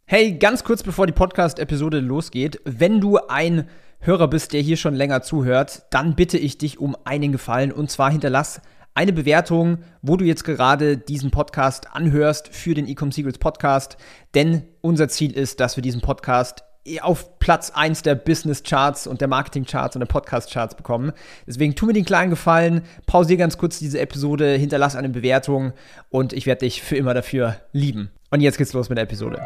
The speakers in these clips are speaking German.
Hey, ganz kurz bevor die Podcast-Episode losgeht, wenn du ein Hörer bist, der hier schon länger zuhört, dann bitte ich dich um einen Gefallen, und zwar hinterlass eine Bewertung, wo du jetzt gerade diesen Podcast anhörst für den Ecom Secrets Podcast, denn unser Ziel ist, dass wir diesen Podcast auf Platz 1 der Business Charts und der Marketing Charts und der Podcast Charts bekommen. Deswegen tu mir den kleinen Gefallen, pausier ganz kurz diese Episode, hinterlass eine Bewertung und ich werde dich für immer dafür lieben. Und jetzt geht's los mit der Episode.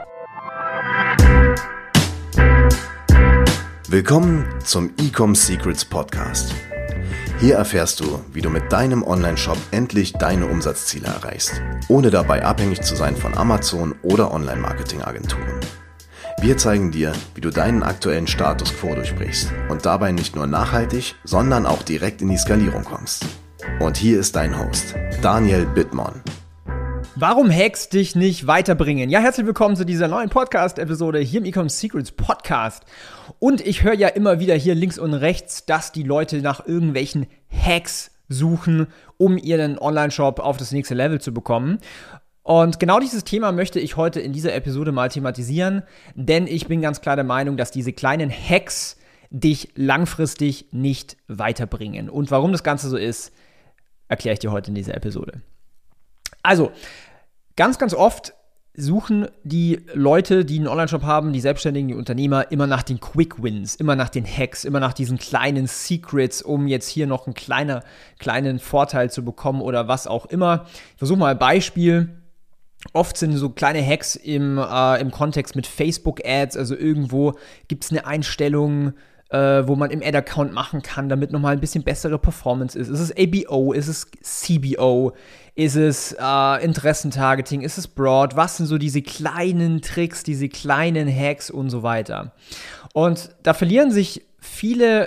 Willkommen zum Ecom Secrets Podcast. Hier erfährst du, wie du mit deinem Online-Shop endlich deine Umsatzziele erreichst, ohne dabei abhängig zu sein von Amazon oder Online-Marketing-Agenturen. Wir zeigen dir, wie du deinen aktuellen Status quo durchbrichst und dabei nicht nur nachhaltig, sondern auch direkt in die Skalierung kommst. Und hier ist dein Host, Daniel Bittmann. Warum Hacks dich nicht weiterbringen? Ja, herzlich willkommen zu dieser neuen Podcast-Episode hier im Ecom Secrets Podcast. Und ich höre ja immer wieder hier links und rechts, dass die Leute nach irgendwelchen Hacks suchen, um ihren Online-Shop auf das nächste Level zu bekommen. Und genau dieses Thema möchte ich heute in dieser Episode mal thematisieren, denn ich bin ganz klar der Meinung, dass diese kleinen Hacks dich langfristig nicht weiterbringen. Und warum das Ganze so ist, erkläre ich dir heute in dieser Episode. Also, ganz oft suchen die Leute, die einen Online-Shop haben, die Selbstständigen, die Unternehmer, immer nach den Quick Wins, immer nach den Hacks, immer nach diesen kleinen Secrets, um jetzt hier noch einen kleinen Vorteil zu bekommen oder was auch immer. Ich versuche mal ein Beispiel. Oft sind so kleine Hacks im Kontext mit Facebook-Ads, also irgendwo gibt es eine Einstellung, wo man im Ad-Account machen kann, damit nochmal ein bisschen bessere Performance ist. Ist es ABO? Ist es CBO? Ist es Interessentargeting? Ist es Broad? Was sind so diese kleinen Tricks, diese kleinen Hacks und so weiter? Und da verlieren sich viele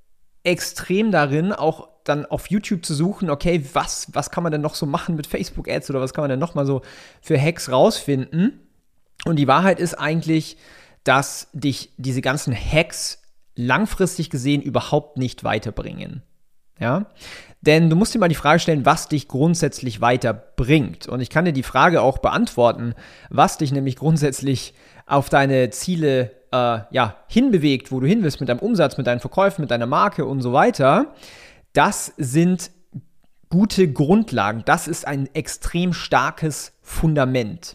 extrem darin, auch dann auf YouTube zu suchen, okay, was kann man denn noch so machen mit Facebook-Ads oder was kann man denn noch mal so für Hacks rausfinden? Und die Wahrheit ist eigentlich, dass dich diese ganzen Hacks langfristig gesehen überhaupt nicht weiterbringen. Ja? Denn du musst dir mal die Frage stellen, was dich grundsätzlich weiterbringt. Und ich kann dir die Frage auch beantworten, was dich nämlich grundsätzlich auf deine Ziele hinbewegt, wo du hin willst mit deinem Umsatz, mit deinen Verkäufen, mit deiner Marke und so weiter. Das sind gute Grundlagen. Das ist ein extrem starkes Fundament.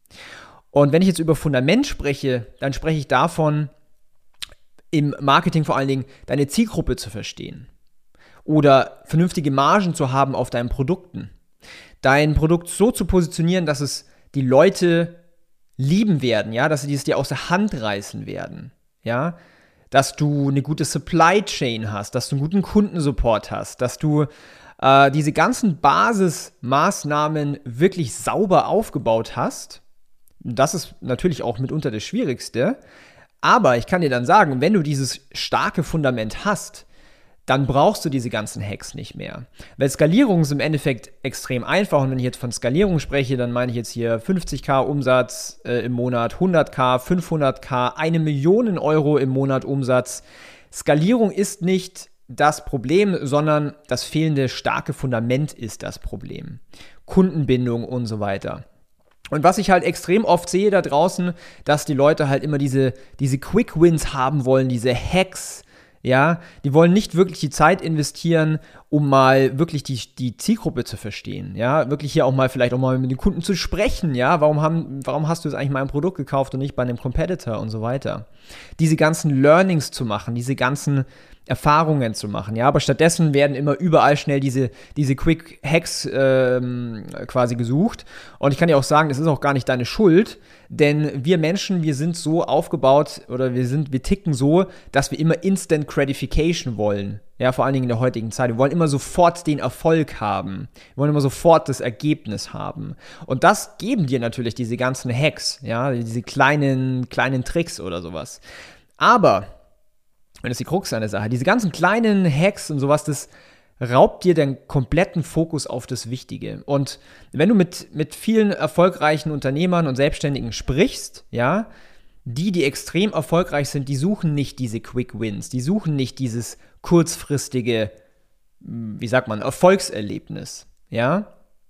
Und wenn ich jetzt über Fundament spreche, dann spreche ich davon, im Marketing vor allen Dingen deine Zielgruppe zu verstehen oder vernünftige Margen zu haben auf deinen Produkten. Dein Produkt so zu positionieren, dass es die Leute lieben werden, ja, dass sie es dir aus der Hand reißen werden, ja, dass du eine gute Supply Chain hast, dass du einen guten Kundensupport hast, dass du diese ganzen Basismaßnahmen wirklich sauber aufgebaut hast. Das ist natürlich auch mitunter das Schwierigste. Aber ich kann dir dann sagen, wenn du dieses starke Fundament hast, dann brauchst du diese ganzen Hacks nicht mehr. Weil Skalierung ist im Endeffekt extrem einfach. Und wenn ich jetzt von Skalierung spreche, dann meine ich jetzt hier 50.000 Umsatz im Monat, 100.000, 500.000, 1 Million Euro im Monat Umsatz. Skalierung ist nicht das Problem, sondern das fehlende starke Fundament ist das Problem. Kundenbindung und so weiter. Und was ich halt extrem oft sehe da draußen, dass die Leute halt immer diese Quick Wins haben wollen, diese Hacks, ja, die wollen nicht wirklich die Zeit investieren, um mal wirklich die Zielgruppe zu verstehen, ja, wirklich hier auch mal vielleicht auch mal mit den Kunden zu sprechen, ja, warum hast du jetzt eigentlich mein Produkt gekauft und nicht bei einem Competitor und so weiter. Diese ganzen Learnings zu machen, diese ganzen Erfahrungen zu machen, ja, aber stattdessen werden immer überall schnell diese Quick Hacks quasi gesucht. Und ich kann dir auch sagen, das ist auch gar nicht deine Schuld, denn wir Menschen, wir sind so aufgebaut oder wir ticken so, dass wir immer Instant Gratification wollen, ja, vor allen Dingen in der heutigen Zeit. Wir wollen immer sofort den Erfolg haben, wir wollen immer sofort das Ergebnis haben. Und das geben dir natürlich diese ganzen Hacks, ja, diese kleinen Tricks oder sowas. Aber und das ist die Krux an der Sache. Diese ganzen kleinen Hacks und sowas, das raubt dir den kompletten Fokus auf das Wichtige. Und wenn du mit vielen erfolgreichen Unternehmern und Selbstständigen sprichst, ja, die extrem erfolgreich sind, die suchen nicht diese Quick Wins, die suchen nicht dieses kurzfristige, Erfolgserlebnis, ja.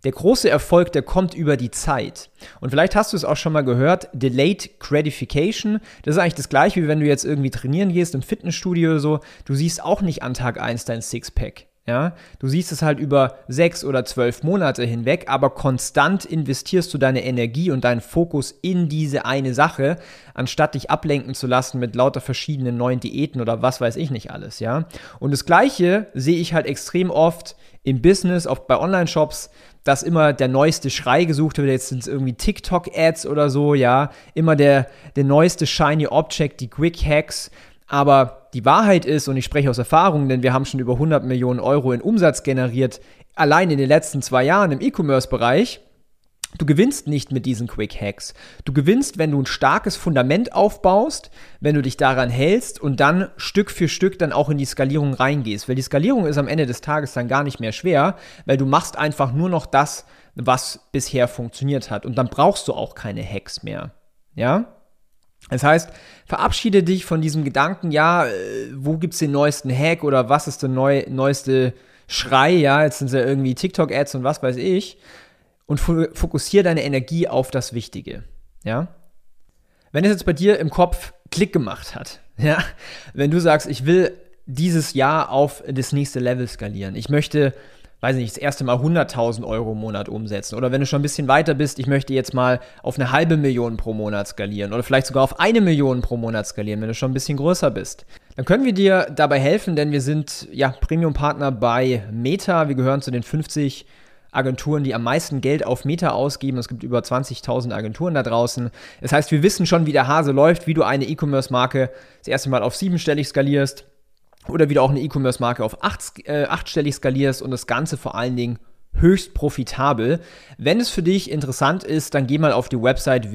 Der große Erfolg, der kommt über die Zeit. Und vielleicht hast du es auch schon mal gehört, Delayed Gratification, das ist eigentlich das gleiche, wie wenn du jetzt irgendwie trainieren gehst im Fitnessstudio oder so. Du siehst auch nicht an Tag 1 dein Sixpack. Ja? Du siehst es halt über 6 oder 12 Monate hinweg, aber konstant investierst du deine Energie und deinen Fokus in diese eine Sache, anstatt dich ablenken zu lassen mit lauter verschiedenen neuen Diäten oder was weiß ich nicht alles. Ja? Und das Gleiche sehe ich halt extrem oft im Business, oft bei Online-Shops, dass immer der neueste Schrei gesucht wird, jetzt sind es irgendwie TikTok-Ads oder so, ja, immer der neueste Shiny Object, die Quick Hacks, aber die Wahrheit ist, und ich spreche aus Erfahrung, denn wir haben schon über 100 Millionen Euro in Umsatz generiert, allein in den letzten 2 Jahren im E-Commerce-Bereich. Du gewinnst nicht mit diesen Quick Hacks. Du gewinnst, wenn du ein starkes Fundament aufbaust, wenn du dich daran hältst und dann Stück für Stück dann auch in die Skalierung reingehst. Weil die Skalierung ist am Ende des Tages dann gar nicht mehr schwer, weil du machst einfach nur noch das, was bisher funktioniert hat. Und dann brauchst du auch keine Hacks mehr. Ja? Das heißt, verabschiede dich von diesem Gedanken, ja, wo gibt's den neuesten Hack oder was ist der neueste Schrei, ja, jetzt sind es ja irgendwie TikTok-Ads und was weiß ich. Und fokussiere deine Energie auf das Wichtige, ja. Wenn es jetzt bei dir im Kopf Klick gemacht hat, ja, wenn du sagst, ich will dieses Jahr auf das nächste Level skalieren, ich möchte, weiß nicht, das erste Mal 100.000 Euro im Monat umsetzen oder wenn du schon ein bisschen weiter bist, ich möchte jetzt mal auf 500.000 pro Monat skalieren oder vielleicht sogar auf 1 Million pro Monat skalieren, wenn du schon ein bisschen größer bist, dann können wir dir dabei helfen, denn wir sind ja Premium-Partner bei Meta, wir gehören zu den 50 Agenturen, die am meisten Geld auf Meta ausgeben. Es gibt über 20.000 Agenturen da draußen. Das heißt, wir wissen schon, wie der Hase läuft, wie du eine E-Commerce-Marke das erste Mal auf 7-stellig skalierst oder wie du auch eine E-Commerce-Marke auf 8-stellig skalierst und das Ganze vor allen Dingen höchst profitabel. Wenn es für dich interessant ist, dann geh mal auf die Website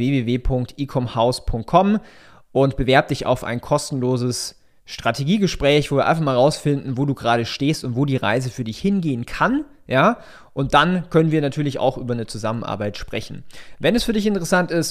www.ecomhouse.com und bewerb dich auf ein kostenloses Strategiegespräch, wo wir einfach mal rausfinden, wo du gerade stehst und wo die Reise für dich hingehen kann, ja, und dann können wir natürlich auch über eine Zusammenarbeit sprechen. Wenn es für dich interessant ist,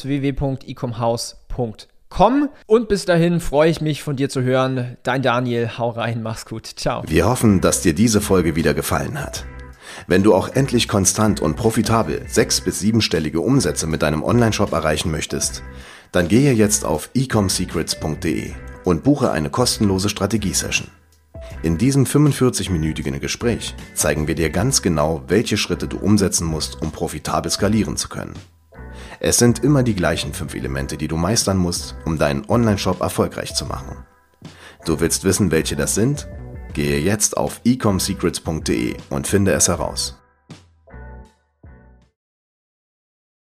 www.ecomhouse.com und bis dahin freue ich mich von dir zu hören. Dein Daniel, hau rein, mach's gut, ciao. Wir hoffen, dass dir diese Folge wieder gefallen hat. Wenn du auch endlich konstant und profitabel 6- bis 7-stellige Umsätze mit deinem Onlineshop erreichen möchtest, dann gehe jetzt auf ecomsecrets.de und buche eine kostenlose Strategie-Session. In diesem 45-minütigen Gespräch zeigen wir dir ganz genau, welche Schritte du umsetzen musst, um profitabel skalieren zu können. Es sind immer die gleichen 5 Elemente, die du meistern musst, um deinen Onlineshop erfolgreich zu machen. Du willst wissen, welche das sind? Gehe jetzt auf ecomsecrets.de und finde es heraus.